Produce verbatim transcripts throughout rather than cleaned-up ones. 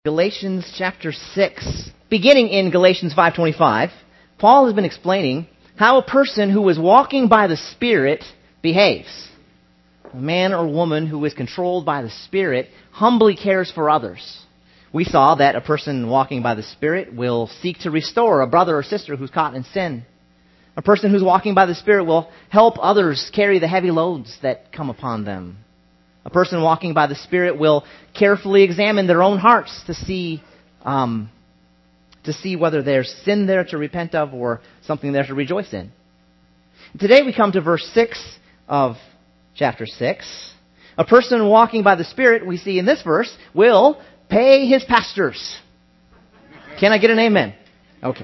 Galatians chapter six. Beginning in Galatians five twenty-five, Paul has been explaining how a person who is walking by the Spirit behaves. A man or woman who is controlled by the Spirit humbly cares for others. We saw that a person walking by the Spirit will seek to restore a brother or sister who's caught in sin. A person who's walking by the Spirit will help others carry the heavy loads that come upon them. A person walking by the Spirit will carefully examine their own hearts to see um, to see whether there's sin there to repent of or something there to rejoice in. Today we come to verse six of chapter six. A person walking by the Spirit, we see in this verse, will pay his pastors. Can I get an amen? Okay.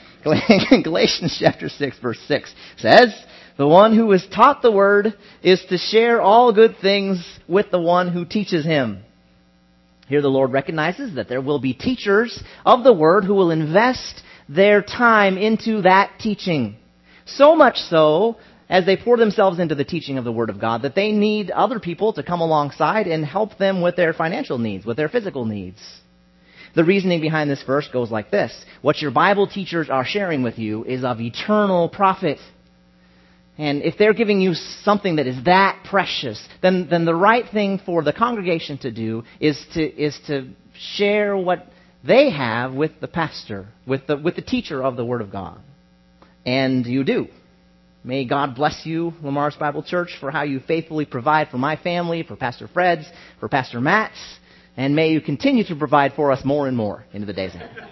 Galatians chapter six, verse six says, "The one who is taught the word is to share all good things with the one who teaches him." Here the Lord recognizes that there will be teachers of the word who will invest their time into that teaching. So much so, as they pour themselves into the teaching of the word of God, that they need other people to come alongside and help them with their financial needs, with their physical needs. The reasoning behind this verse goes like this. What your Bible teachers are sharing with you is of eternal profit. And if they're giving you something that is that precious, then, then the right thing for the congregation to do is to is to share what they have with the pastor, with the with the teacher of the Word of God. And you do. May God bless you, Lamar's Bible Church, for how you faithfully provide for my family, for Pastor Fred's, for Pastor Matt's, and may you continue to provide for us more and more into the days ahead.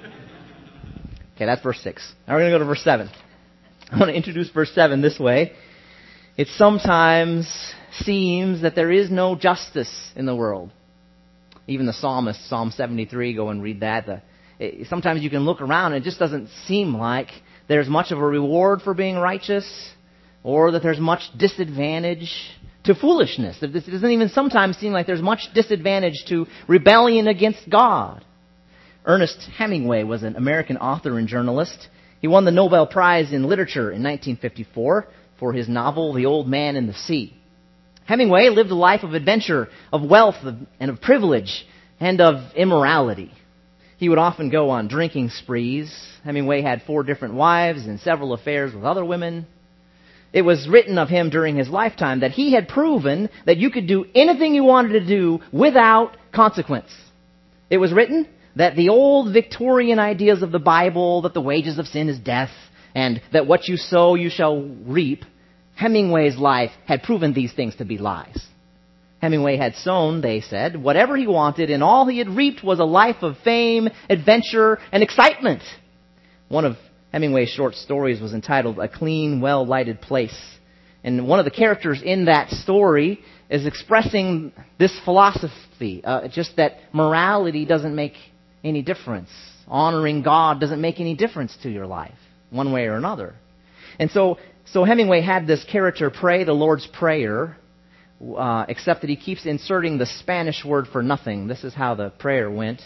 Okay, that's verse six. Now we're going to go to verse seven. I want to introduce verse seven this way. It sometimes seems that there is no justice in the world. Even the psalmist, Psalm seventy-three, go and read that. The, it, sometimes you can look around and it just doesn't seem like there's much of a reward for being righteous or that there's much disadvantage to foolishness. It doesn't even sometimes seem like there's much disadvantage to rebellion against God. Ernest Hemingway was an American author and journalist. He won the Nobel Prize in Literature in nineteen fifty-four for his novel, The Old Man and the Sea. Hemingway lived a life of adventure, of wealth, and of privilege, and of immorality. He would often go on drinking sprees. Hemingway had four different wives and several affairs with other women. It was written of him during his lifetime that he had proven that you could do anything you wanted to do without consequence. It was written that the old Victorian ideas of the Bible, that the wages of sin is death, and that what you sow you shall reap, Hemingway's life had proven these things to be lies. Hemingway had sown, they said, whatever he wanted, and all he had reaped was a life of fame, adventure, and excitement. One of Hemingway's short stories was entitled A Clean, Well-Lighted Place. And one of the characters in that story is expressing this philosophy, uh, just that morality doesn't make any difference. Honoring God doesn't make any difference to your life, one way or another. And so, so Hemingway had this character pray the Lord's Prayer, uh, except that he keeps inserting the Spanish word for nothing. This is how the prayer went.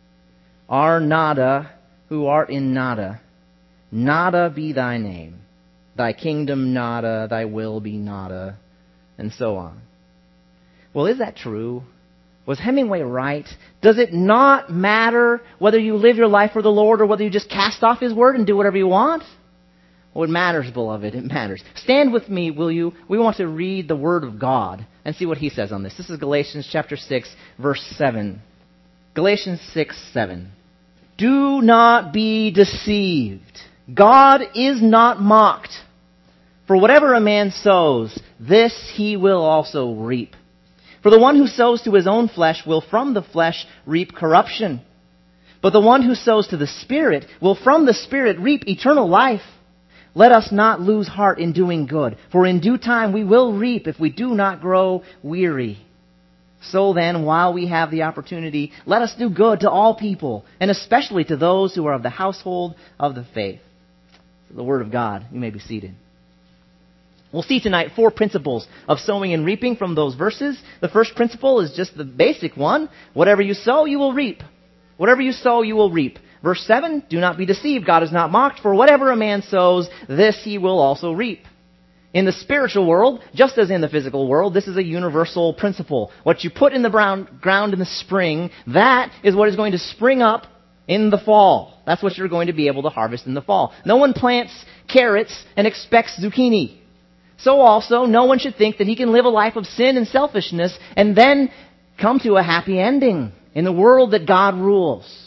Ar nada, who art in nada. Nada be thy name. Thy kingdom nada, thy will be nada, and so on. Well, is that true? Was Hemingway right? Does it not matter whether you live your life for the Lord or whether you just cast off His Word and do whatever you want? Well, it matters, beloved. It matters. Stand with me, will you? We want to read the Word of God and see what He says on this. This is Galatians chapter six, verse seven. Galatians six, seven. Do not be deceived. God is not mocked. For whatever a man sows, this he will also reap. For the one who sows to his own flesh will from the flesh reap corruption. But the one who sows to the Spirit will from the Spirit reap eternal life. Let us not lose heart in doing good, for in due time we will reap if we do not grow weary. So then, while we have the opportunity, let us do good to all people, and especially to those who are of the household of the faith. The Word of God. You may be seated. We'll see tonight four principles of sowing and reaping from those verses. The first principle is just the basic one. Whatever you sow, you will reap. Whatever you sow, you will reap. Verse seven, do not be deceived. God is not mocked. For whatever a man sows, this he will also reap. In the spiritual world, just as in the physical world, this is a universal principle. What you put in the brown, ground in the spring, that is what is going to spring up in the fall. That's what you're going to be able to harvest in the fall. No one plants carrots and expects zucchini. So also, no one should think that he can live a life of sin and selfishness and then come to a happy ending in the world that God rules.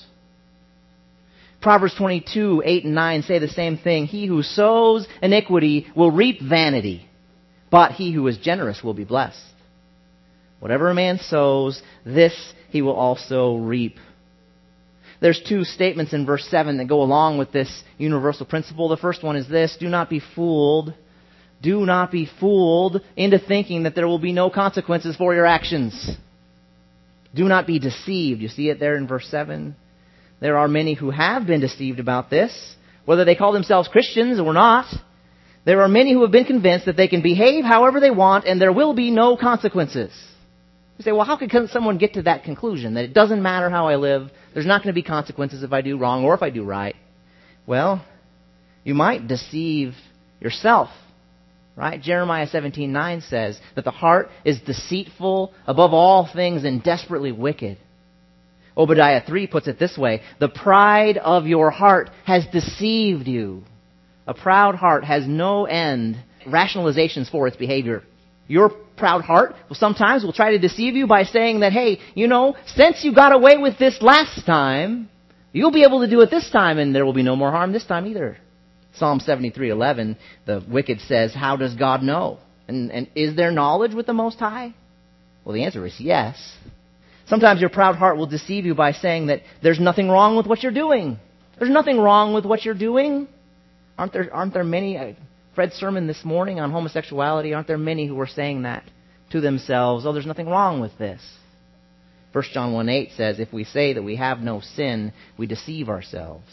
Proverbs twenty-two, eight and nine say the same thing. He who sows iniquity will reap vanity, but he who is generous will be blessed. Whatever a man sows, this he will also reap. There's two statements in verse seven that go along with this universal principle. The first one is this: do not be fooled. Do not be fooled into thinking that there will be no consequences for your actions. Do not be deceived. You see it there in verse seven? There are many who have been deceived about this, whether they call themselves Christians or not. There are many who have been convinced that they can behave however they want and there will be no consequences. You say, well, how could someone get to that conclusion, that it doesn't matter how I live, there's not going to be consequences if I do wrong or if I do right? Well, you might deceive yourself, right? Jeremiah seventeen nine says that the heart is deceitful above all things and desperately wicked. Obadiah three puts it this way: the pride of your heart has deceived you. A proud heart has no end rationalizations for its behavior. Your proud heart will sometimes will try to deceive you by saying that, hey, you know, since you got away with this last time, you'll be able to do it this time and there will be no more harm this time either. Psalm seventy-three eleven, the wicked says, how does God know? And, and is there knowledge with the Most High? Well, the answer is yes. Sometimes your proud heart will deceive you by saying that there's nothing wrong with what you're doing. There's nothing wrong with what you're doing. Aren't there, aren't there many, uh, Fred's sermon this morning on homosexuality, aren't there many who are saying that to themselves? Oh, there's nothing wrong with this. First John one eight says, if we say that we have no sin, we deceive ourselves.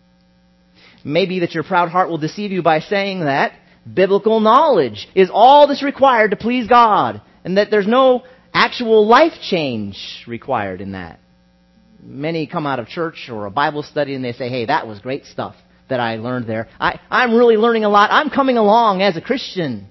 Maybe that your proud heart will deceive you by saying that biblical knowledge is all that's required to please God, and that there's no actual life change required in that. Many come out of church or a Bible study and they say, hey, that was great stuff that I learned there. I, I'm really learning a lot. I'm coming along as a Christian.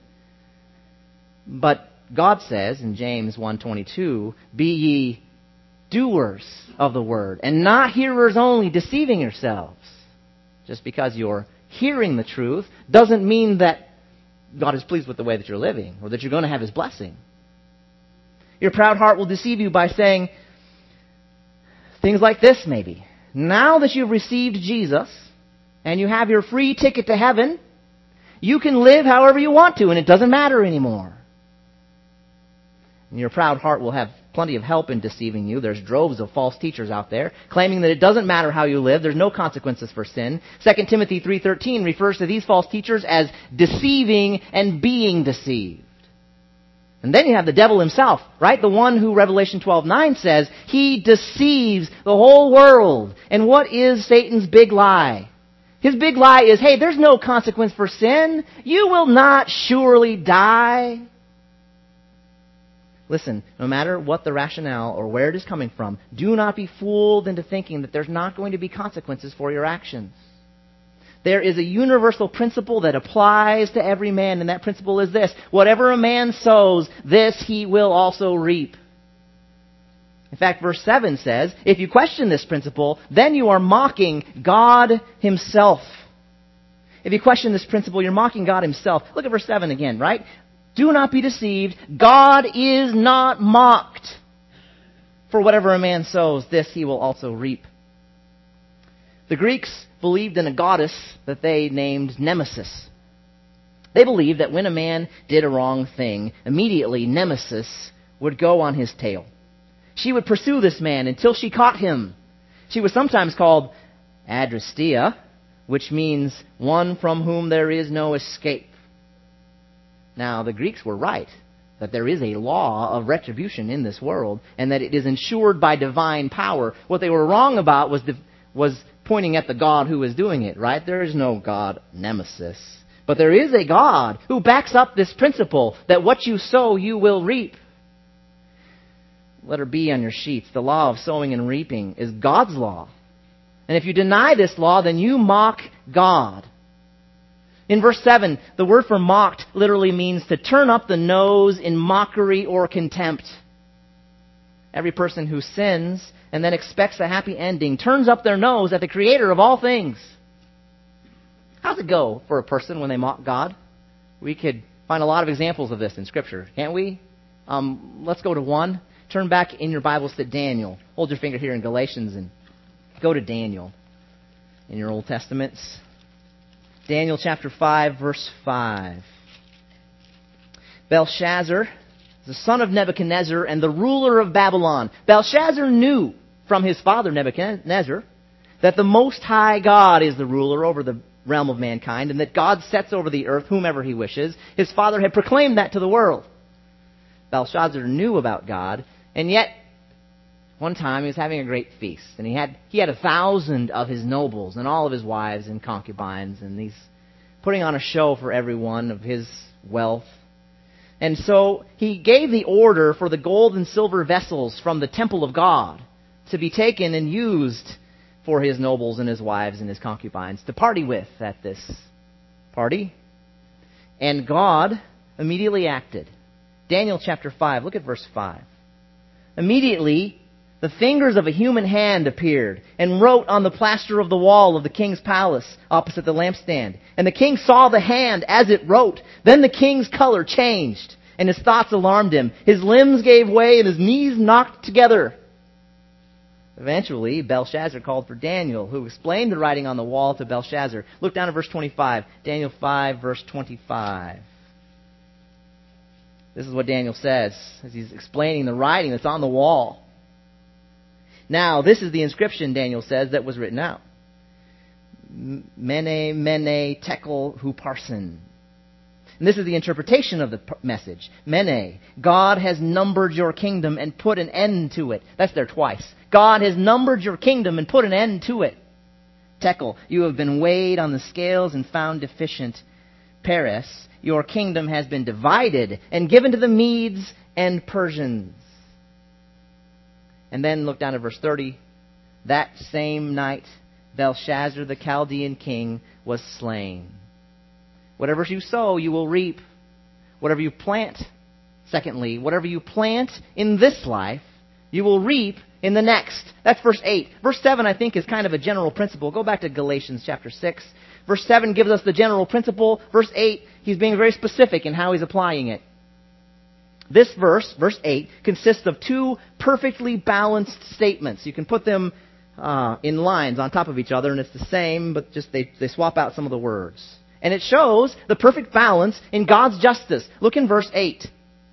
But God says in James one twenty-two, be ye doers of the word and not hearers only, deceiving yourselves. Just because you're hearing the truth doesn't mean that God is pleased with the way that you're living or that you're going to have His blessing. Your proud heart will deceive you by saying things like this maybe. Now that you've received Jesus and you have your free ticket to heaven, you can live however you want to and it doesn't matter anymore. And your proud heart will have plenty of help in deceiving you. There's droves of false teachers out there claiming that it doesn't matter how you live. There's no consequences for sin. Second Timothy three thirteen refers to these false teachers as deceiving and being deceived. And then you have the devil himself, right? The one who Revelation twelve nine says, he deceives the whole world. And what is Satan's big lie? His big lie is, hey, there's no consequence for sin. You will not surely die. Listen, no matter what the rationale or where it is coming from, do not be fooled into thinking that there's not going to be consequences for your actions. There is a universal principle that applies to every man, and that principle is this: whatever a man sows, this he will also reap. In fact, verse seven says, if you question this principle, then you are mocking God Himself. If you question this principle, you're mocking God Himself. Look at verse seven again, right? Do not be deceived. God is not mocked. For whatever a man sows, this he will also reap. The Greeks believed in a goddess that they named Nemesis. They believed that when a man did a wrong thing, immediately Nemesis would go on his tail. She would pursue this man until she caught him. She was sometimes called Adresteia, which means one from whom there is no escape. Now, the Greeks were right that there is a law of retribution in this world and that it is ensured by divine power. What they were wrong about was the, was pointing at the God who is doing it, right? There is no God Nemesis. But there is a God who backs up this principle that what you sow, you will reap. Letter B on your sheets. The law of sowing and reaping is God's law. And if you deny this law, then you mock God. In verse seven, the word for mocked literally means to turn up the nose in mockery or contempt. Every person who sins and then expects a happy ending turns up their nose at the Creator of all things. How's it go for a person when they mock God? We could find a lot of examples of this in Scripture, can't we? Um, let's go to one. Turn back in your Bibles to Daniel. Hold your finger here in Galatians and go to Daniel in your Old Testaments. Daniel chapter five, verse five. Belshazzar, the son of Nebuchadnezzar and the ruler of Babylon. Belshazzar knew from his father Nebuchadnezzar that the Most High God is the ruler over the realm of mankind and that God sets over the earth whomever he wishes. His father had proclaimed that to the world. Belshazzar knew about God, and yet one time he was having a great feast, and he had he had a thousand of his nobles and all of his wives and concubines, and he's putting on a show for everyone of his wealth. And so he gave the order for the gold and silver vessels from the temple of God to be taken and used for his nobles and his wives and his concubines to party with at this party. And God immediately acted. Daniel chapter five, look at verse five. Immediately, the fingers of a human hand appeared and wrote on the plaster of the wall of the king's palace opposite the lampstand. And the king saw the hand as it wrote. Then the king's color changed, and his thoughts alarmed him. His limbs gave way, and his knees knocked together. Eventually, Belshazzar called for Daniel, who explained the writing on the wall to Belshazzar. Look down at verse twenty-five. Daniel five, verse twenty-five. This is what Daniel says as he's explaining the writing that's on the wall. Now, this is the inscription, Daniel says, that was written out. Mene, mene, tekel, huparsin. And this is the interpretation of the message. Mene, God has numbered your kingdom and put an end to it. That's there twice. God has numbered your kingdom and put an end to it. Tekel, you have been weighed on the scales and found deficient. Peres, your kingdom has been divided and given to the Medes and Persians. And then look down at verse thirty. That same night, Belshazzar the Chaldean king was slain. Whatever you sow, you will reap. Whatever you plant, secondly, whatever you plant in this life, you will reap in the next. That's verse eight. Verse seven, I think, is kind of a general principle. Go back to Galatians chapter six. Verse seven gives us the general principle. Verse eight, he's being very specific in how he's applying it. This verse, verse eight, consists of two perfectly balanced statements. You can put them uh, in lines on top of each other, and it's the same, but just they, they swap out some of the words. And it shows the perfect balance in God's justice. Look in verse eight.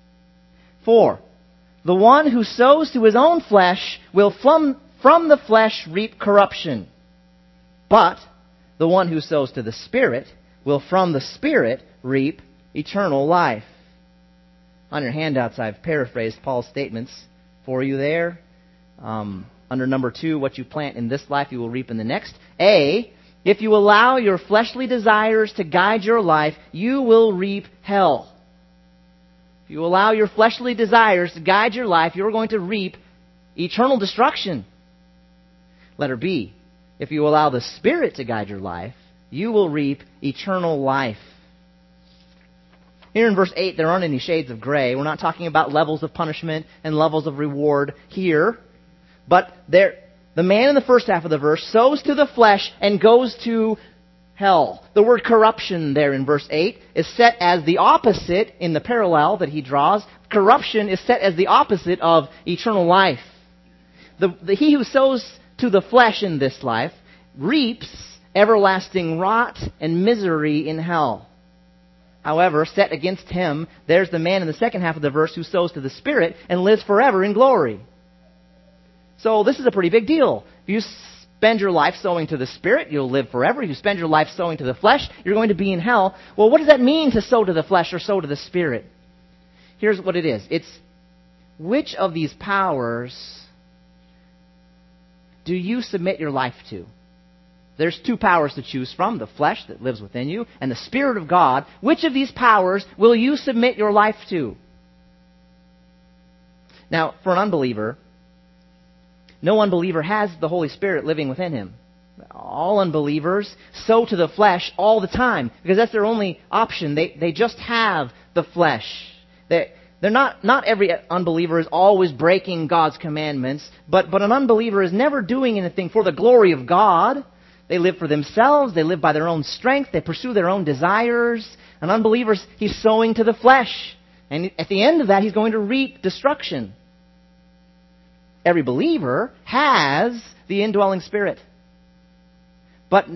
For the one who sows to his own flesh will from, from the flesh reap corruption. But the one who sows to the Spirit will from the Spirit reap eternal life. On your handouts, I've paraphrased Paul's statements for you there. Um, under number two, what you plant in this life, you will reap in the next. A, if you allow your fleshly desires to guide your life, you will reap hell. If you allow your fleshly desires to guide your life, you're going to reap eternal destruction. Letter B, if you allow the Spirit to guide your life, you will reap eternal life. Here in verse eight, there aren't any shades of gray. We're not talking about levels of punishment and levels of reward here. But there, the man in the first half of the verse sows to the flesh and goes to hell. The word corruption there in verse eight is set as the opposite in the parallel that he draws. Corruption is set as the opposite of eternal life. The, the, he who sows to the flesh in this life reaps everlasting rot and misery in hell. However, set against him, there's the man in the second half of the verse who sows to the Spirit and lives forever in glory. So this is a pretty big deal. If you spend your life sowing to the Spirit, you'll live forever. If you spend your life sowing to the flesh, you're going to be in hell. Well, what does that mean to sow to the flesh or sow to the Spirit? Here's what it is. It's which of these powers do you submit your life to? There's two powers to choose from, the flesh that lives within you and the Spirit of God. Which of these powers will you submit your life to? Now, for an unbeliever, no unbeliever has the Holy Spirit living within him. all unbelievers, sow to the flesh all the time, because that's their only option. They they just have the flesh. They, they're not, not every unbeliever is always breaking God's commandments, but, but an unbeliever is never doing anything for the glory of God. They live for themselves. They live by their own strength. They pursue their own desires. An unbeliever, he's sowing to the flesh. And at the end of that, he's going to reap destruction. Every believer has the indwelling Spirit. But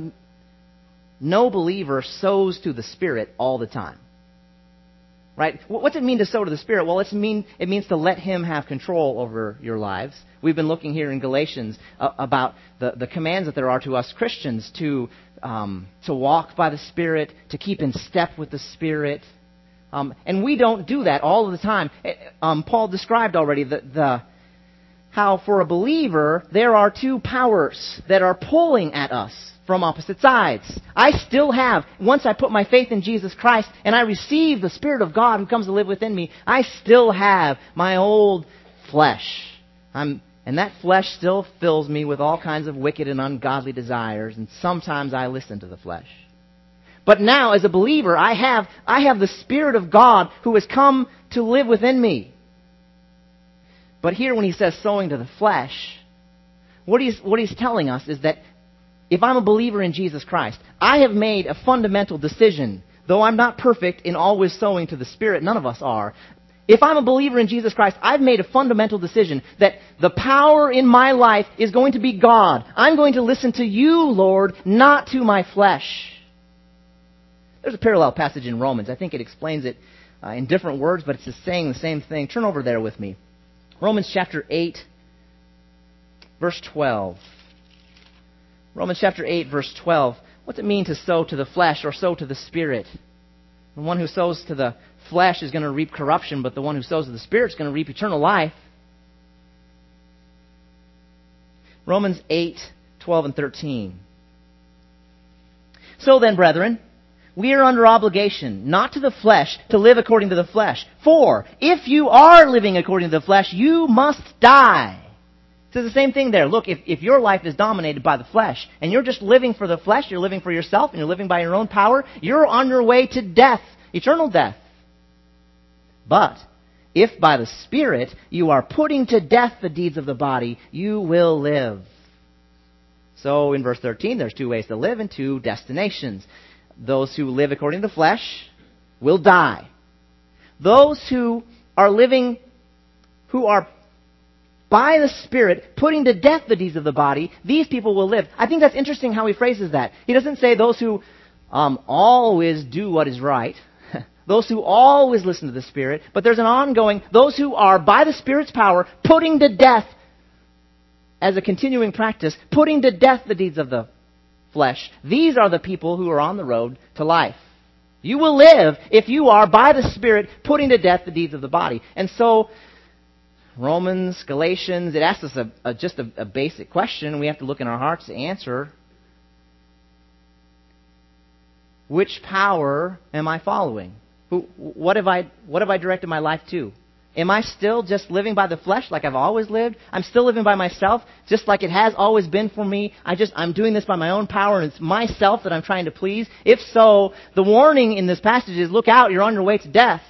no believer sows to the Spirit all the time. Right? What's it mean to sow to the Spirit? Well, it's mean, it means to let Him have control over your lives. We've been looking here in Galatians uh, about the, the commands that there are to us Christians to um, to walk by the Spirit, to keep in step with the Spirit. Um, and we don't do that all of the time. Um, Paul described already the, the how for a believer there are two powers that are pulling at us from opposite sides. I still have, once I put my faith in Jesus Christ and I receive the Spirit of God who comes to live within me, I still have my old flesh. I'm, and that flesh still fills me with all kinds of wicked and ungodly desires, and sometimes I listen to the flesh. But now, as a believer, I have, I have the Spirit of God who has come to live within me. But here when he says sowing to the flesh, what he's, what he's telling us is that if I'm a believer in Jesus Christ, I have made a fundamental decision. Though I'm not perfect in always sowing to the Spirit, none of us are. If I'm a believer in Jesus Christ, I've made a fundamental decision that the power in my life is going to be God. I'm going to listen to you, Lord, not to my flesh. There's a parallel passage in Romans. I think it explains it uh, in different words, but it's just saying the same thing. Turn over there with me. Romans chapter eight, verse twelve. Romans chapter eight, verse twelve. What's it mean to sow to the flesh or sow to the Spirit? The one who sows to the flesh is going to reap corruption, but the one who sows to the Spirit is going to reap eternal life. Romans eight, twelve and thirteen. So then, brethren, we are under obligation, not to the flesh, to live according to the flesh. For if you are living according to the flesh, you must die. So the same thing there. Look, if, if your life is dominated by the flesh, and you're just living for the flesh, you're living for yourself, and you're living by your own power, you're on your way to death, eternal death. But if by the Spirit you are putting to death the deeds of the body, you will live. So in verse thirteen, there's two ways to live and two destinations. Those who live according to the flesh will die. Those who are living, who are by the Spirit putting to death the deeds of the body, these people will live. I think that's interesting how he phrases that. He doesn't say those who um, always do what is right, those who always listen to the Spirit, but there's an ongoing, those who are by the Spirit's power putting to death as a continuing practice, putting to death the deeds of the flesh. These are the people who are on the road to life. You will live if you are, by the Spirit, putting to death the deeds of the body. And so, Romans, Galatians, it asks us a, a, just a, a basic question, and we have to look in our hearts to answer. Which power am I following? Who, what have I, what have I directed my life to? Am I still just living by the flesh like I've always lived? I'm still living by myself just like it has always been for me. I just, I'm doing this by my own power and it's myself that I'm trying to please. If so, the warning in this passage is look out, you're on your way to death.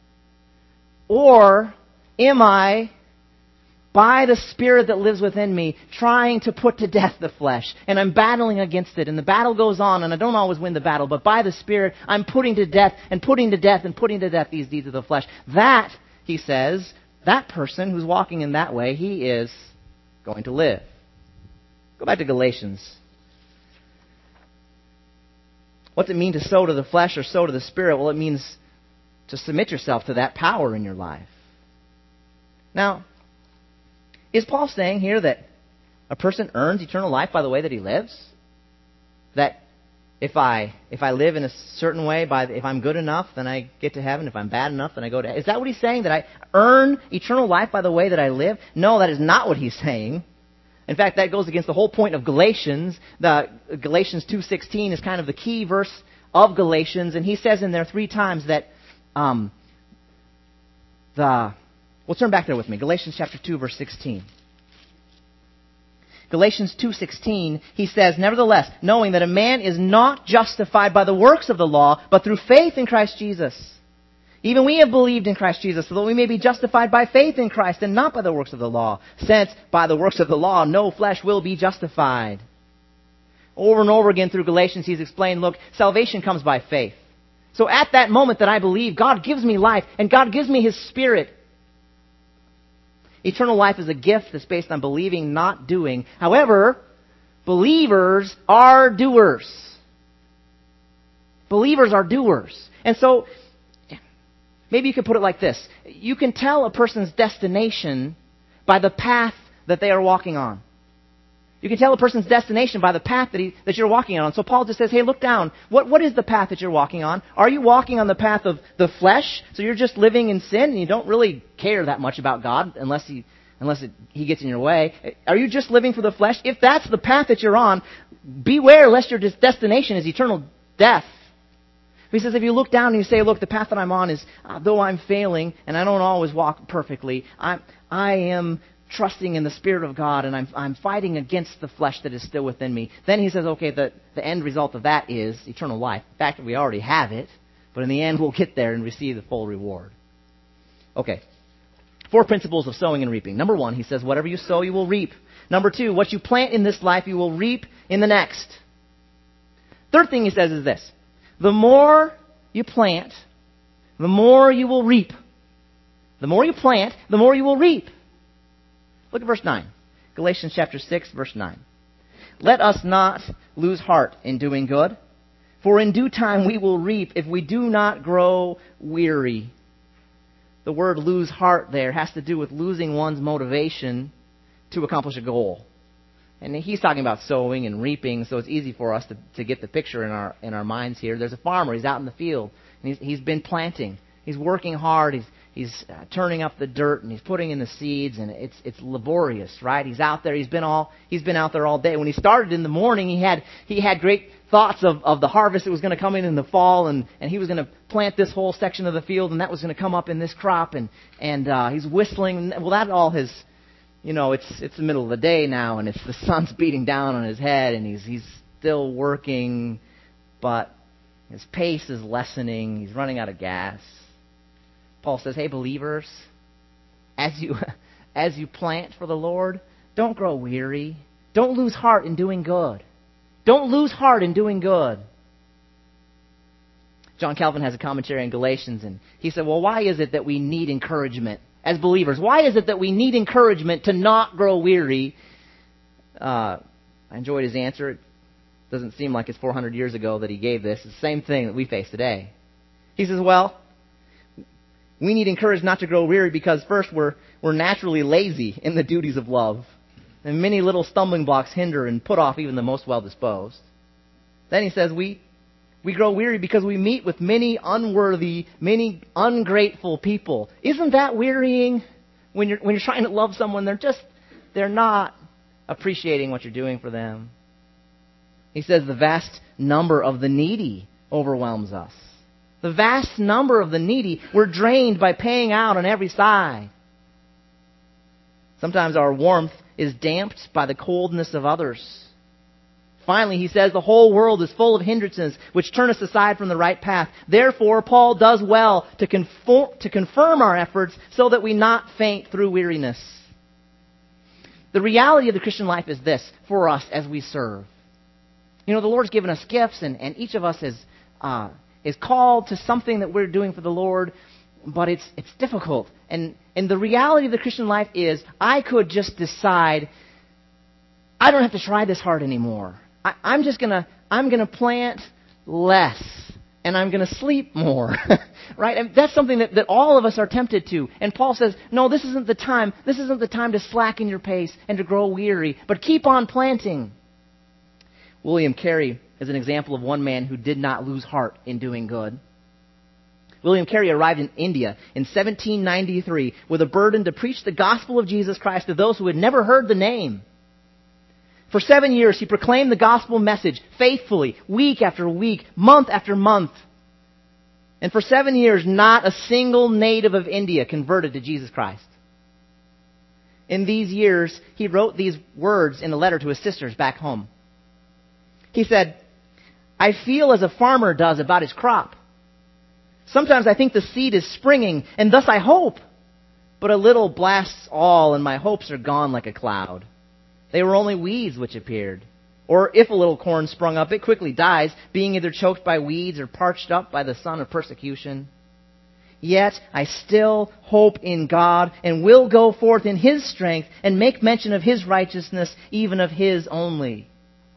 Or am I, by the Spirit that lives within me, trying to put to death the flesh? And I'm battling against it. And the battle goes on and I don't always win the battle. But by the Spirit, I'm putting to death and putting to death and putting to death these deeds of the flesh. That, he says, that person who's walking in that way, he is going to live. Go back to Galatians. What's it mean to sow to the flesh or sow to the Spirit? Well, it means to submit yourself to that power in your life. Now, is Paul saying here that a person earns eternal life by the way that he lives? That if I if I live in a certain way, by if I'm good enough, then I get to heaven. If I'm bad enough, then I go to heaven. Is that what he's saying? That I earn eternal life by the way that I live? No, that is not what he's saying. In fact, that goes against the whole point of Galatians. The Galatians two sixteen is kind of the key verse of Galatians, and he says in there three times that um, the... Well, turn back there with me. Galatians chapter two, verse sixteen. Galatians two sixteen, he says, nevertheless, knowing that a man is not justified by the works of the law, but through faith in Christ Jesus. Even we have believed in Christ Jesus, so that we may be justified by faith in Christ and not by the works of the law, since by the works of the law no flesh will be justified. Over and over again through Galatians, he's explained, look, salvation comes by faith. So at that moment that I believe, God gives me life, and God gives me His Spirit. Eternal life is a gift that's based on believing, not doing. However, believers are doers. Believers are doers. And so, maybe you could put it like this. You can tell a person's destination by the path that they are walking on. You can tell a person's destination by the path that, he, that you're walking on. So Paul just says, hey, look down. What, what is the path that you're walking on? Are you walking on the path of the flesh? So you're just living in sin and you don't really care that much about God unless, he, unless it, He gets in your way. Are you just living for the flesh? If that's the path that you're on, beware lest your destination is eternal death. He says, if you look down and you say, look, the path that I'm on is, uh, though I'm failing and I don't always walk perfectly, I, I am trusting in the Spirit of God, and I'm, I'm fighting against the flesh that is still within me. Then he says, okay, the, the end result of that is eternal life. In fact, we already have it, but in the end we'll get there and receive the full reward. Okay, four principles of sowing and reaping. Number one, he says, whatever you sow, you will reap. Number two, what you plant in this life, you will reap in the next. Third thing he says is this: the more you plant, the more you will reap. The more you plant, the more you will reap. Look at verse nine. Galatians chapter six, verse nine. Let us not lose heart in doing good, for in due time we will reap if we do not grow weary. The word lose heart there has to do with losing one's motivation to accomplish a goal. And he's talking about sowing and reaping, so it's easy for us to, to get the picture in our in our minds here. There's a farmer. He's out in the field, and he's, he's been planting. He's working hard. He's He's uh, turning up the dirt and he's putting in the seeds, and it's it's laborious, right? He's out there. He's been all he's been out there all day. When he started in the morning, he had he had great thoughts of, of the harvest that was going to come in in the fall, and, and he was going to plant this whole section of the field, and that was going to come up in this crop, and and uh, he's whistling. Well, that all his, you know, it's it's the middle of the day now, and it's the sun's beating down on his head, and he's he's still working, but his pace is lessening. He's running out of gas. Paul says, hey, believers, as you as you plant for the Lord, don't grow weary. Don't lose heart in doing good. Don't lose heart in doing good. John Calvin has a commentary on Galatians, and he said, well, why is it that we need encouragement as believers? Why is it that we need encouragement to not grow weary? Uh, I enjoyed his answer. It doesn't seem like it's four hundred years ago that he gave this. It's the same thing that we face today. He says, well, we need encouragement not to grow weary because first we're we're naturally lazy in the duties of love. And many little stumbling blocks hinder and put off even the most well-disposed. Then he says we we grow weary because we meet with many unworthy, many ungrateful people. Isn't that wearying? When you're when you're trying to love someone, they're just they're not appreciating what you're doing for them. He says the vast number of the needy overwhelms us. The vast number of the needy, we're drained by paying out on every side. Sometimes our warmth is damped by the coldness of others. Finally, he says the whole world is full of hindrances which turn us aside from the right path. Therefore, Paul does well to, conform, to confirm our efforts so that we not faint through weariness. The reality of the Christian life is this for us as we serve. You know, the Lord's given us gifts, and, and each of us is... Uh, is called to something that we're doing for the Lord, but it's it's difficult. And and the reality of the Christian life is I could just decide I don't have to try this hard anymore. I, I'm just gonna I'm gonna plant less and I'm gonna sleep more. Right? And that's something that, that all of us are tempted to. And Paul says, no, this isn't the time. This isn't the time to slacken your pace and to grow weary, but keep on planting. William Carey is an example of one man who did not lose heart in doing good. William Carey arrived in India in seventeen ninety-three with a burden to preach the gospel of Jesus Christ to those who had never heard the name. For seven years, he proclaimed the gospel message faithfully, week after week, month after month. And for seven years, not a single native of India converted to Jesus Christ. in these years, he wrote these words in a letter to his sisters back home. He said, "I feel as a farmer does about his crop. Sometimes I think the seed is springing, and thus I hope. But a little blasts all, and my hopes are gone like a cloud. They were only weeds which appeared. Or if a little corn sprung up, it quickly dies, being either choked by weeds or parched up by the sun of persecution. Yet I still hope in God, and will go forth in His strength, and make mention of His righteousness, even of His only."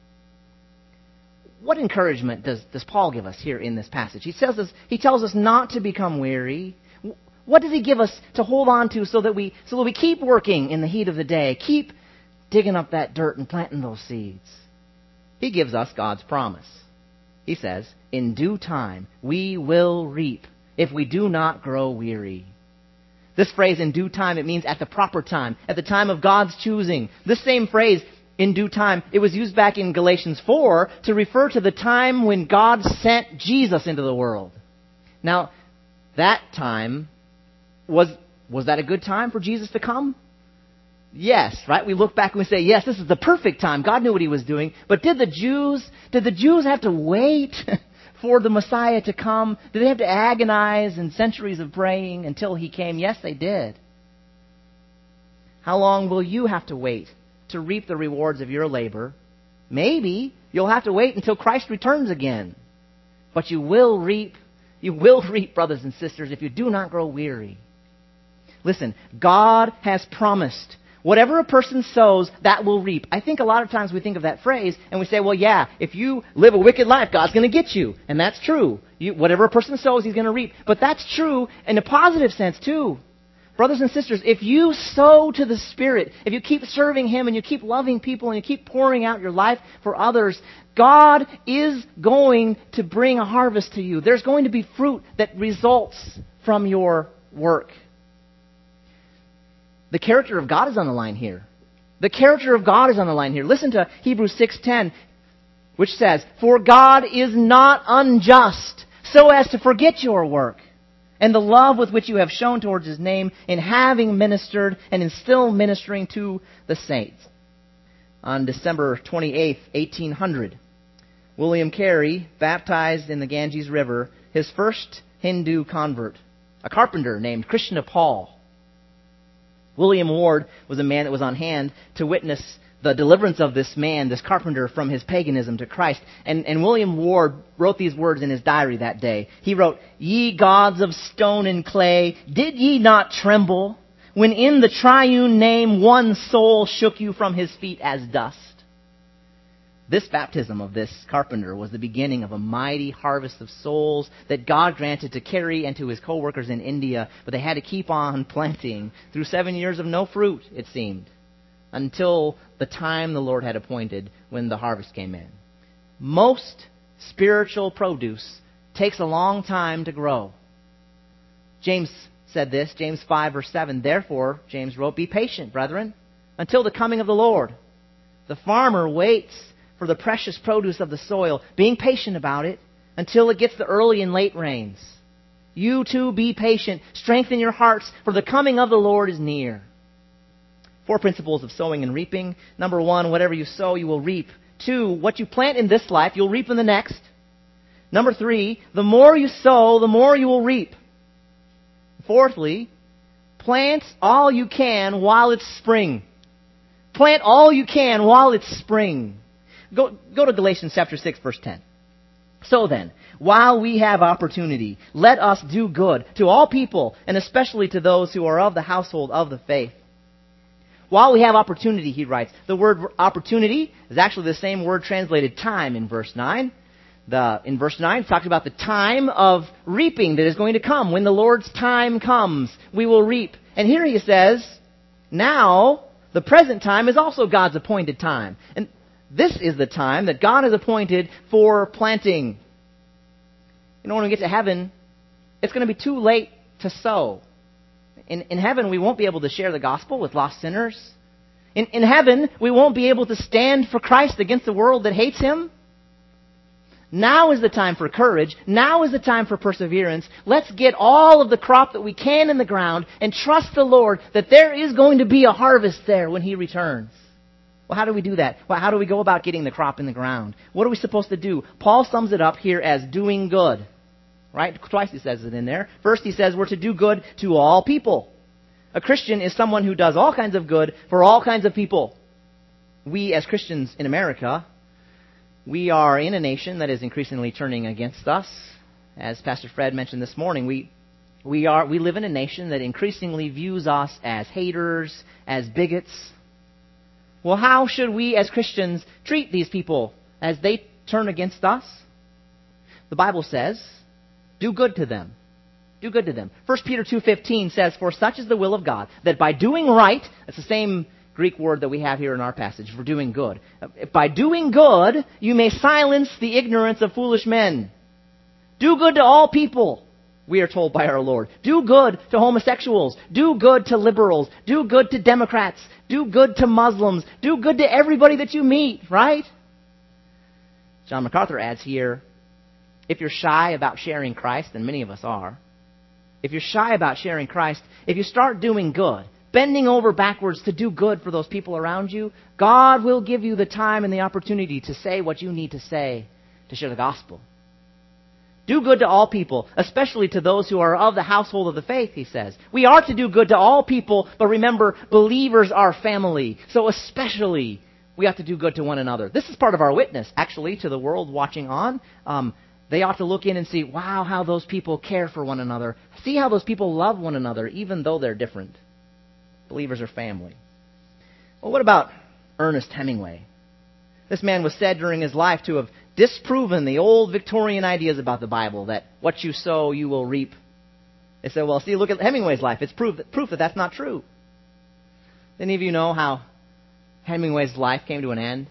What encouragement does, does Paul give us here in this passage? He tells us, he tells us not to become weary. What does he give us to hold on to so that we so that we keep working in the heat of the day, keep digging up that dirt and planting those seeds? He gives us God's promise. He says, "In due time we will reap if we do not grow weary." This phrase, "in due time," it means at the proper time, at the time of God's choosing. This same phrase, "in due time," it was used back in Galatians four to refer to the time when God sent Jesus into the world. Now, that time, was was that a good time for Jesus to come? Yes, right? We look back and we say, yes, this is the perfect time. God knew what He was doing. But did the Jews, did the Jews have to wait for the Messiah to come? Did they have to agonize in centuries of praying until He came? Yes, they did. How long will you have to wait to reap the rewards of your labor? Maybe you'll have to wait until Christ returns again. But you will reap, you will reap, brothers and sisters, if you do not grow weary. Listen, God has promised whatever a person sows, that will reap. I think a lot of times we think of that phrase and we say, well, yeah, if you live a wicked life, God's going to get you. And that's true. You, whatever a person sows, he's going to reap. But that's true in a positive sense too. Brothers and sisters, if you sow to the Spirit, if you keep serving Him and you keep loving people and you keep pouring out your life for others, God is going to bring a harvest to you. There's going to be fruit that results from your work. The character of God is on the line here. The character of God is on the line here. Listen to Hebrews six ten, which says, "For God is not unjust, so as to forget your work, and the love with which you have shown towards His name, in having ministered and in still ministering to the saints." On December twenty-eighth, eighteen hundred, William Carey baptized in the Ganges River his first Hindu convert, a carpenter named Krishna Paul. William Ward was a man that was on hand to witness the deliverance of this man, this carpenter, from his paganism to Christ. And, and William Ward wrote these words in his diary that day. He wrote, "Ye gods of stone and clay, did ye not tremble when in the triune name one soul shook you from his feet as dust?" This baptism of this carpenter was the beginning of a mighty harvest of souls that God granted to Carey and to his co-workers in India, but they had to keep on planting through seven years of no fruit, it seemed, until the time the Lord had appointed when the harvest came in. Most spiritual produce takes a long time to grow. James said this, James five, verse seven, "Therefore," James wrote, "be patient, brethren, until the coming of the Lord. The farmer waits for the precious produce of the soil, being patient about it until it gets the early and late rains. You too be patient. Strengthen your hearts, for the coming of the Lord is near." Four principles of sowing and reaping. Number one, whatever you sow, you will reap. Two, what you plant in this life, you'll reap in the next. Number three, the more you sow, the more you will reap. Fourthly, plant all you can while it's spring. Plant all you can while it's spring. Go, go to Galatians chapter six, verse ten. "So then, while we have opportunity, let us do good to all people, and especially to those who are of the household of the faith." While we have opportunity, he writes. The word opportunity is actually the same word translated time in verse nine. The, in verse nine, it talks about the time of reaping that is going to come. When the Lord's time comes, we will reap. And here he says, now, the present time is also God's appointed time. And this is the time that God has appointed for planting. You know, when we get to heaven, it's going to be too late to sow. In, in heaven, we won't be able to share the gospel with lost sinners. In, in heaven, we won't be able to stand for Christ against the world that hates Him. Now is the time for courage. Now is the time for perseverance. Let's get all of the crop that we can in the ground and trust the Lord that there is going to be a harvest there when He returns. Well, how do we do that? Well, how do we go about getting the crop in the ground? What are we supposed to do? Paul sums it up here as doing good. Right? Twice he says it in there. First he says we're to do good to all people. A Christian is someone who does all kinds of good for all kinds of people. We as Christians in America, we are in a nation that is increasingly turning against us. As Pastor Fred mentioned this morning, we we are we live in a nation that increasingly views us as haters, as bigots. Well, how should we as Christians treat these people as they turn against us? The Bible says, do good to them. Do good to them. First Peter two fifteen says, for such is the will of God, that by doing right, that's the same Greek word that we have here in our passage for doing good. By doing good, you may silence the ignorance of foolish men. Do good to all people, we are told by our Lord. Do good to homosexuals. Do good to liberals. Do good to Democrats. Do good to Muslims. Do good to everybody that you meet, right? John MacArthur adds here, if you're shy about sharing Christ, and many of us are, if you're shy about sharing Christ, if you start doing good, bending over backwards to do good for those people around you, God will give you the time and the opportunity to say what you need to say to share the gospel. Do good to all people, especially to those who are of the household of the faith, he says. We are to do good to all people, but remember, believers are family. So especially, we have to do good to one another. This is part of our witness, actually, to the world watching on. Um, they ought to look in and see, wow, how those people care for one another. See how those people love one another, even though they're different. Believers are family. Well, what about Ernest Hemingway? This man was said during his life to have disproven the old Victorian ideas about the Bible, that what you sow, you will reap. They said, well, see, look at Hemingway's life. It's proof that, proof that that's not true. Any of you know how Hemingway's life came to an end?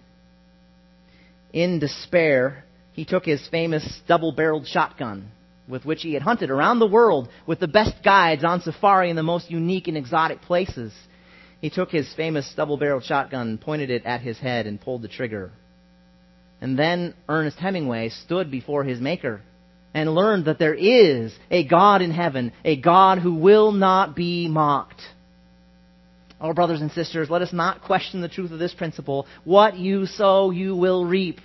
In despair, he took his famous double-barreled shotgun with which he had hunted around the world with the best guides on safari in the most unique and exotic places. He took his famous double-barreled shotgun, pointed it at his head, and pulled the trigger. And then Ernest Hemingway stood before his Maker and learned that there is a God in heaven, a God who will not be mocked. Oh, brothers and sisters, let us not question the truth of this principle. What you sow, you will reap.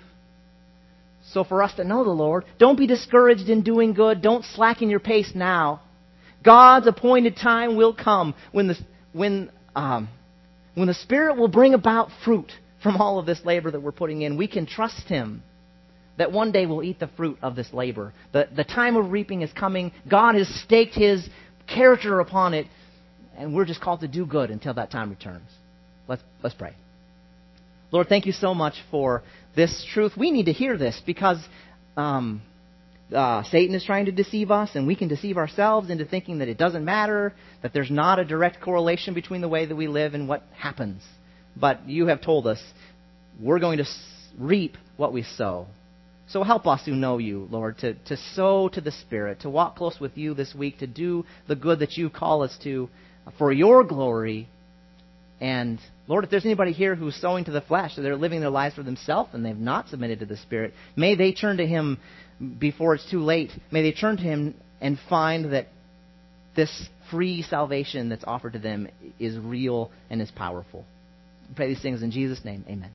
So for us to know the Lord, don't be discouraged in doing good. Don't slacken your pace now. God's appointed time will come when the when um, when the Spirit will bring about fruit from all of this labor that we're putting in. We can trust Him that one day we'll eat the fruit of this labor. The, the time of reaping is coming. God has staked His character upon it, and we're just called to do good until that time returns. Let's let's pray. Lord, thank you so much for this truth. We need to hear this because um, uh, Satan is trying to deceive us, and we can deceive ourselves into thinking that it doesn't matter, that there's not a direct correlation between the way that we live and what happens. But you have told us we're going to reap what we sow. So help us who know you, Lord, to, to sow to the Spirit, to walk close with you this week, to do the good that you call us to for your glory. And, Lord, if there's anybody here who's sowing to the flesh, so they're living their lives for themselves and they've not submitted to the Spirit, may they turn to Him before it's too late. May they turn to Him and find that this free salvation that's offered to them is real and is powerful. I pray these things in Jesus' name. Amen.